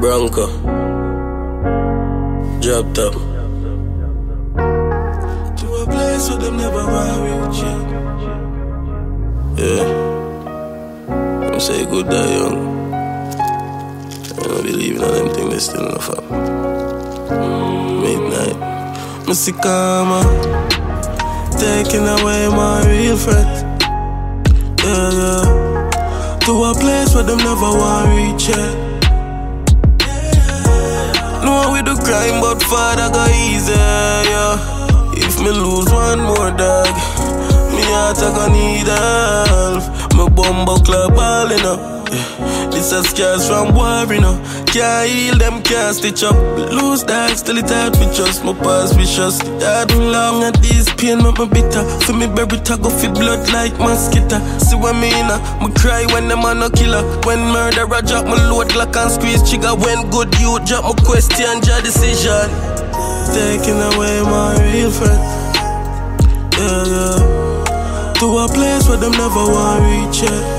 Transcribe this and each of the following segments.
Bronco, drop top. To a place where them never want reach you. Yeah, them say good die young. I don't believe in them things, they still enough up. Midnight, me see karma taking away my real friends. Yeah, yeah. To a place where them never want reach it. No, we do crime, but father go easy, yeah. If me lose one more dog, me heart a go need help. Me bumbo club all in up. This a scars from war, you know. Can't heal them, can't stitch up. Lose dogs till it hard we trust. My past vicious. Hard for long and this pain make me bitter. For me bury tag off your blood like mosquito. See what me in me cry when them a no killer. When murderer drop my load Glock and squeeze trigger. When good you drop my question, your decision. Taking away my real friends. Yeah, yeah. To a place where them never want reach it.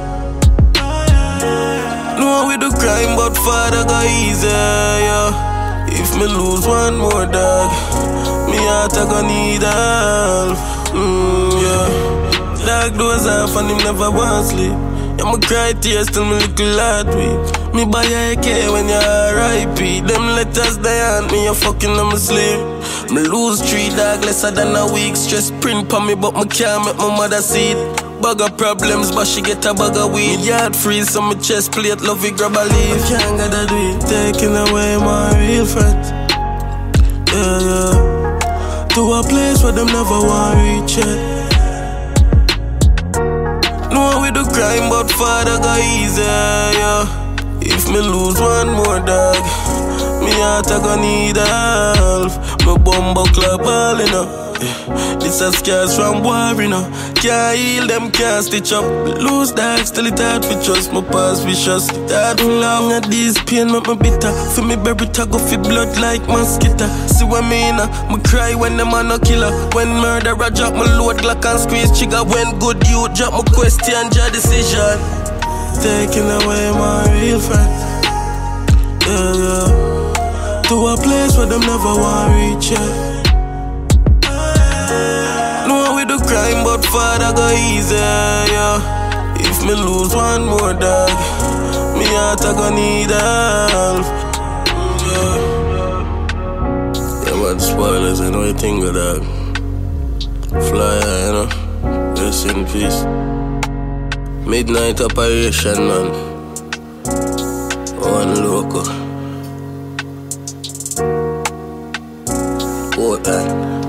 No, we do crime, but father go easy, yeah. If me lose one more dog, me heart a go need help, yeah. Dog doors off and him never want sleep. Yeah, me cry tears till me little heart weak. Me buy a AK when you RIP. Them letters they hand me, you fucking on my sleep. Me lose 3 dog lesser than a week. Stress print on me, but me can't make my mother see it. Bag of problems, but she get a bag of weed. Yard freeze on my chest plate, love it, grab a leaf. I can't get that weed. Taking away my real friends. Yeah, yeah. To a place where them never want reach it. No, we do crime, but father go easy, yeah. If me lose one more dog, me heart a go need help. Me bumbo club all in up. This a scars from war, you know. Can't heal them, can't stitch up. Lose dogs till it hard for trust. My past vicious. It hard for long and this pain make me bitter. For me bury tag off your blood like mosquito. See what me in me cry when them a no killer. When murderer drop my load Glock and squeeze trigger. When good you drop my question, your decision. Taking away my real friends. Yeah, yeah. To a place where them never want reach it. No, we do crime, but father go easy, yeah. If me lose one more dog, me heart a go need help, yeah. Yeah, man, spoilers, I know you think of that. Fly high, you know. Rest in peace. Midnight operation, man. One local. Portland.